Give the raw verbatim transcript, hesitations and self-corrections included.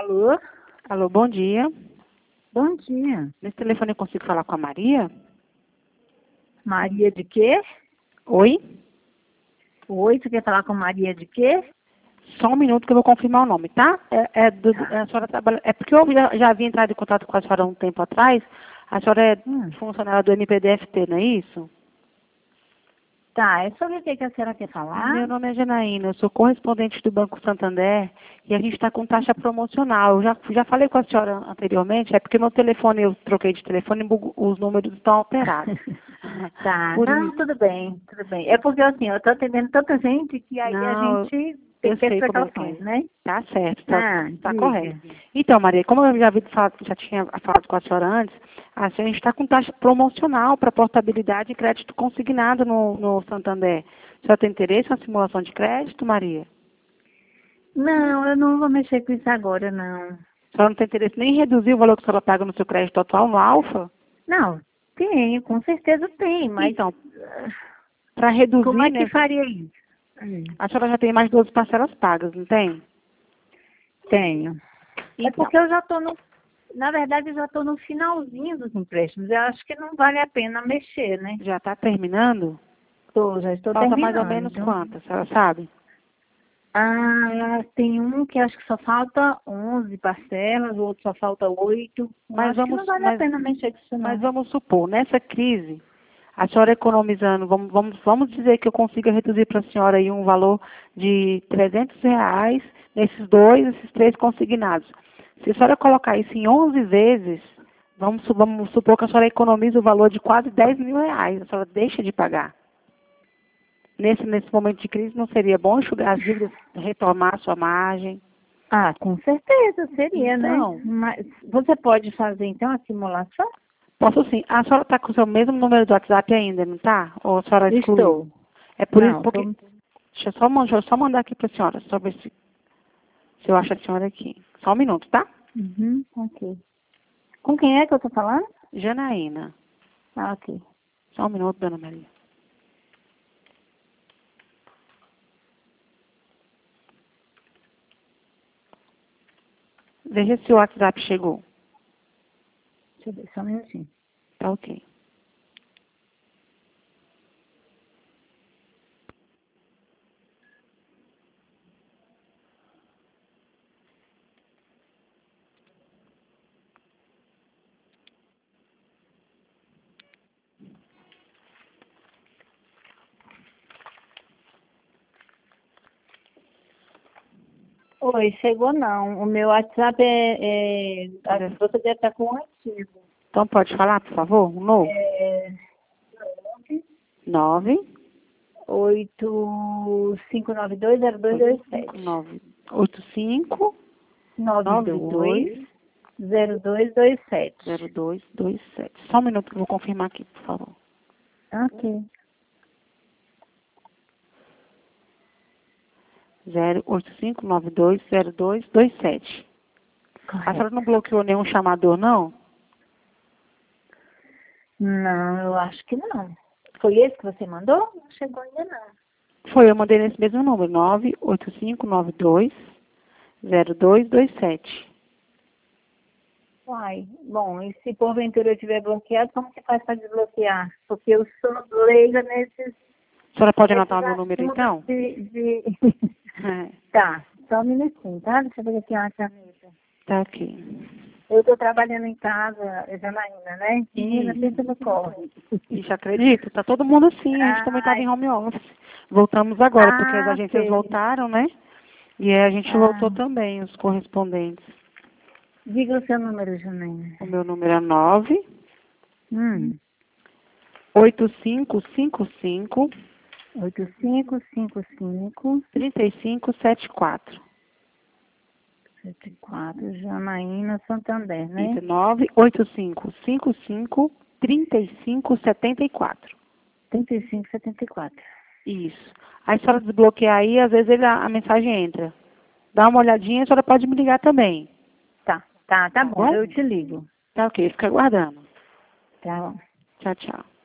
Alô? Alô, bom dia. Bom dia. Nesse telefone eu consigo falar com a Maria? Maria de quê? Oi? Oi, você quer falar com Maria de quê? Só um minuto que eu vou confirmar o nome, tá? É, é, do, a senhora trabalha, é porque eu já, já havia entrado em contato com a senhora há um tempo atrás. A senhora é Hum. funcionária do M P D F T, não é isso? Tá, é sobre o que que a senhora quer falar? Meu nome é Janaína, eu sou correspondente do Banco Santander e a gente está com taxa promocional. Eu já, já falei com a senhora anteriormente, é porque meu telefone, eu troquei de telefone e os números estão alterados. Tá, Por não, isso. tudo bem, tudo bem. É porque assim, eu tô atendendo tanta gente que aí a Não, gente tem eu que ter sei como é que precauções, é. né? Tá certo, tá, Ah, tá diga. correto. Então, Maria, como eu já, vi, fa- já tinha falado com a senhora antes, a gente está com taxa promocional para portabilidade e crédito consignado no, no Santander. A senhora tem interesse na simulação de crédito, Maria? Não, eu não vou mexer com isso agora, não. A senhora não tem interesse nem em reduzir o valor que a senhora paga no seu crédito atual, no Alfa? Não, tenho, com certeza tem, mas Então, ah, para como reduzir, é que né, faria isso? Hum, a senhora já tem mais doze parcelas pagas, não tem? Tenho. É Então, porque eu já estou no. Na verdade, eu já estou no finalzinho dos empréstimos. Eu acho que não vale a pena mexer, né? já está terminando? Tô, já estou Falta mais ou menos terminando. quantas, a senhora sabe? Ah, tem um que acho que só falta onze parcelas, o outro só falta oito. Eu Mas acho que não vamos, vale a mas, pena mexer com isso, mas não. vamos supor, nessa crise, a senhora economizando, vamos, vamos, vamos dizer que eu consiga reduzir para a senhora aí um valor de trezentos reais nesses dois, esses três consignados. Se a senhora colocar isso em onze vezes, vamos, su- vamos supor que a senhora economiza o valor de quase dez mil reais, a senhora deixa de pagar. Nesse, nesse momento de crise, não seria bom enxugar as dívidas, retomar a sua margem? Ah, com certeza seria, né? Então, Mas você pode fazer então a simulação? posso sim. A senhora está com o seu mesmo número do WhatsApp ainda, não está? Ou a senhora excluiu? Estou. É por isso, Não, porque... tô... Deixa eu só, man- deixa eu só mandar aqui para a senhora, só ver se, se eu acho a senhora aqui. Só um minuto, tá? Uhum, ok. Com quem é que eu tô falando? Janaína. Ah, ok. Só um minuto, dona Maria. Veja se o WhatsApp chegou. Deixa eu ver, só um minutinho. Tá ok. Oi, chegou não. O meu WhatsApp é. é a- Pode- você deve estar com um ativo. Então pode falar, por favor, um novo? É. Nove oito cinco nove dois zero dois oito dois cinco sete. nove oito cinco nove nove dois dois zero dois dois sete. zero dois dois sete. Só um minuto que eu vou confirmar aqui, por favor. Ok. zero oito cinco nove dois zero dois dois sete. A senhora Correto. não bloqueou nenhum chamador, não? Não, eu acho que não. Foi esse que você mandou? Não chegou ainda não. Foi, eu mandei nesse mesmo número, nove oito cinco nove dois zero dois dois sete. Uai, bom, e se porventura eu tiver bloqueado, como que faz para desbloquear? Porque eu sou leiga nesses, A senhora pode nesses anotar o meu número, assuntos então? de... de... É, Tá, só um minutinho, tá? Deixa eu ver aqui uma caneta. tá aqui. Eu estou trabalhando em casa, Janaína, né? Menina, Isso. pensa no corre. Isso, acredito. Tá todo mundo assim. A gente também estava Ai, em home office. Voltamos agora, porque as ah, agências sei. voltaram, né? E aí a gente voltou Ah, também, os correspondentes. diga o seu número, Janaína. O meu número é nove Hum, oito cinco cinco cinco oito cinco cinco cinco três cinco sete quatro. sete quatro, Janaína Santander, né? Isso, nove oito cinco cinco cinco três cinco sete quatro. trinta e cinco setenta e quatro. Isso. Aí a senhora desbloquear aí, às vezes ele, a, a mensagem entra. Dá uma olhadinha, a senhora pode me ligar também. Tá, tá, tá Tá bom, bom? eu te ligo. Tá ok, fica aguardando. Tá bom. Tchau, tchau.